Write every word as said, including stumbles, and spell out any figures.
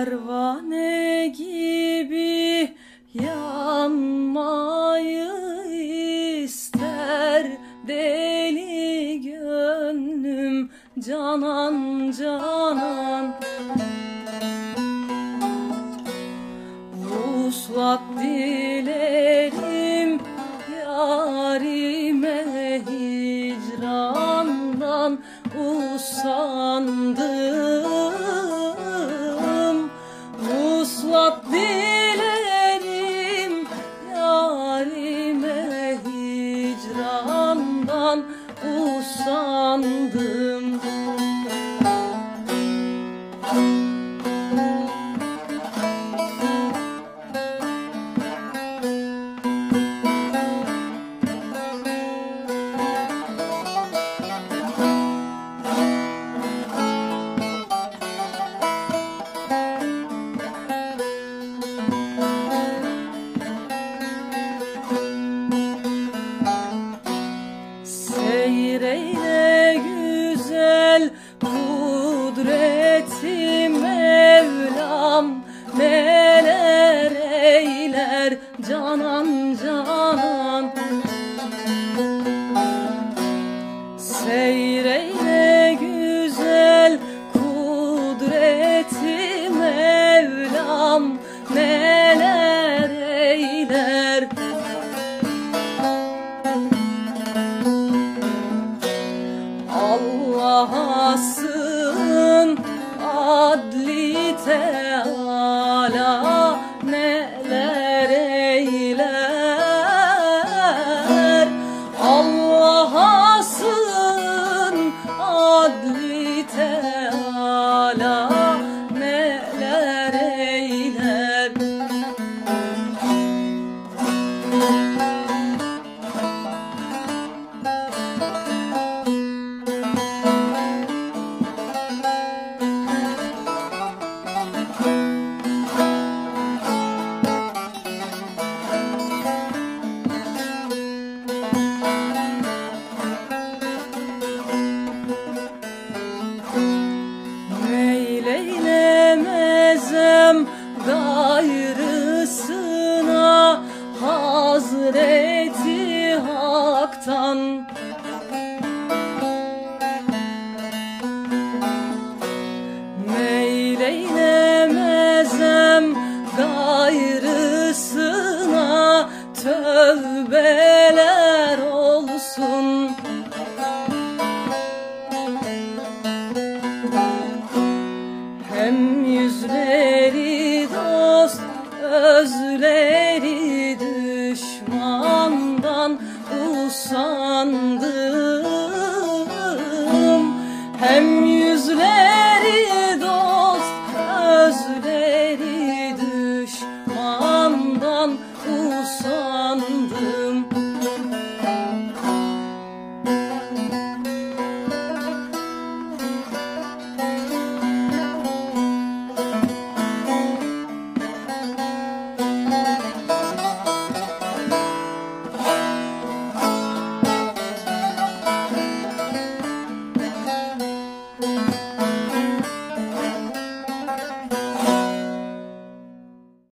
Pervane gibi yanmayı ister deli gönlüm, canan canan. Vuslat dilerim yarime, hicrandan usandım. Vuslat dilerim yarime, hicrandan usandım. Seyreyle güzel kudreti Mevlam, neler eyler canan canan. Seyreyle güzel kudreti Mevlam, neler eyler. Allah'asın adli Teala, neler eyler. Allah'asın adli Teala, neler eyler. Meyleylemezem gayrısına Hazreti Hak'tan. Meyleylemezem gayrısına, tövbeler olsun. Hem yüzleri dost, özleri düşmandan usandım. Hem yüzleri